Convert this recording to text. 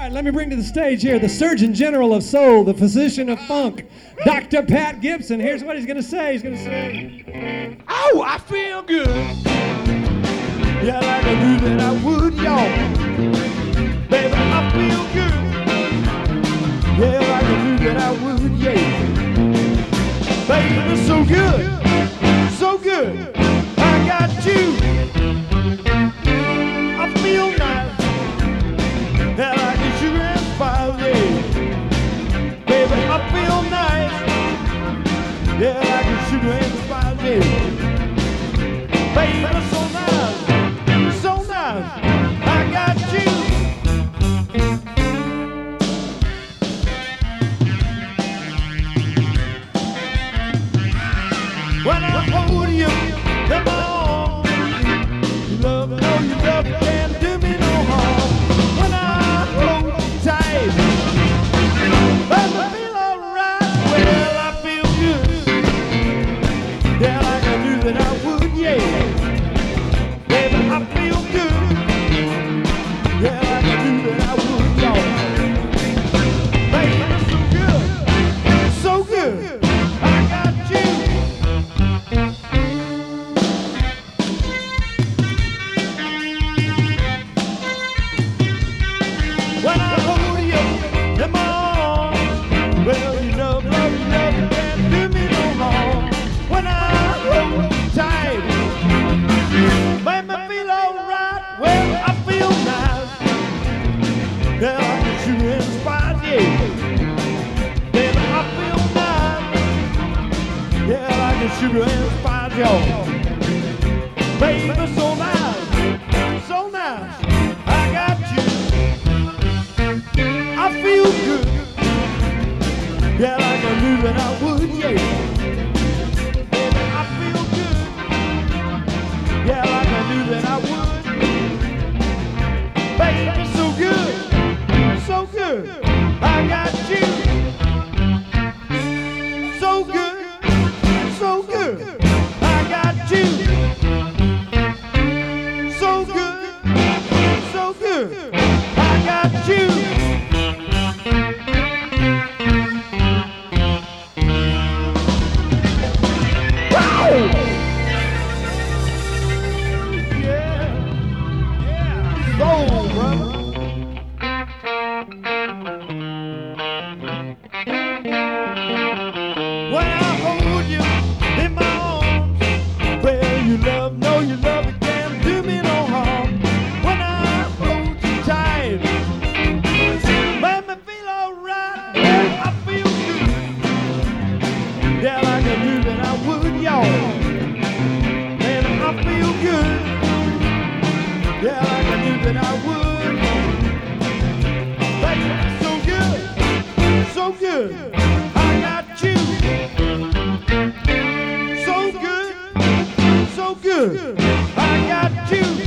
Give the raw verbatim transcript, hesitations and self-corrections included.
right, let me bring to the stage here the Surgeon General of Soul, the Physician of Funk, Doctor Pat Gibson. Here's what he's going to say. He's going to say, oh, I feel good. Yeah, like I knew that I would, y'all. Baby, I feel good. Yeah, like I knew that I would, yeah. Baby, it's so good, so good. I got you. I feel nice. Yeah, like a sugar and spice, yeah. Baby, I feel nice. Yeah, like a sugar and spice, yeah. Baby, it's so nice, so nice. I got you. When I hold you in my arms, you love me, oh, you love me, can't do me no harm. When I hold you tight, let me feel alright. Well, I feel good. Yeah, like I knew that I would, yeah. Baby, I feel good. Yeah, like I knew that I would, y'all. Baby, it's so good, so good. I got you. When I hold you in my arms, well, you know, love, you love, you can't do me no harm. When I hold you tight, make me feel alright. Well, I feel nice. Yeah, I can shoot in the spot, yeah. Baby, I feel nice. Yeah, I can shoot in the spot, y'all. Baby, so nice, so nice. I got you. I feel good. Yeah, like I knew that I would, yeah. Baby, I feel good. Yeah, like I knew that I would. Baby, so good, so good. I got you. So good, so good. I got you. So good, so good. I got you. When I hold you in my arms, well, you love, know you love, it can't do me no harm. When I hold you tight, make me feel alright. Well, I feel good. Yeah, like I knew that I would, y'all. Man, I feel good. Yeah, like I knew that I would. Baby, so good, so good. I got you. So good, so good. I got you.